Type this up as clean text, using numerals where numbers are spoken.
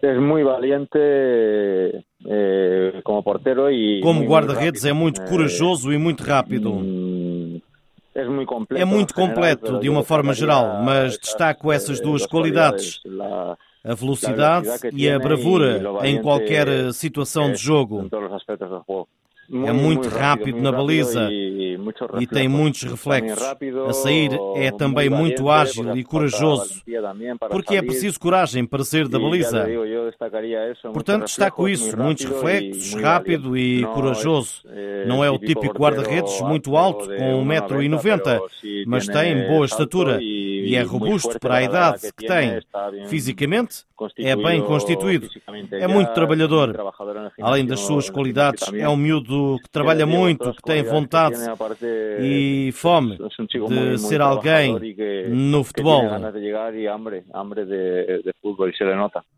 Es muy valiente como portero e Como guarda-redes é muito corajoso e muito rápido. É muito completo de uma forma geral, mas destaco essas duas qualidades: a velocidade e a bravura em qualquer situação de jogo. É muito rápido na baliza e tem muitos reflexos. A sair é também muito ágil e corajoso, porque é preciso coragem para sair da baliza. Portanto, destaco isso, muitos reflexos, rápido e corajoso. Não é o típico guarda-redes muito alto, com 1,90 m, mas tem boa estatura e é robusto para a idade que tem. Fisicamente, é bem constituído, é muito trabalhador. Além das suas qualidades, é um miúdo que trabalha muito, que tem vontade e fome de ser alguém no futebol.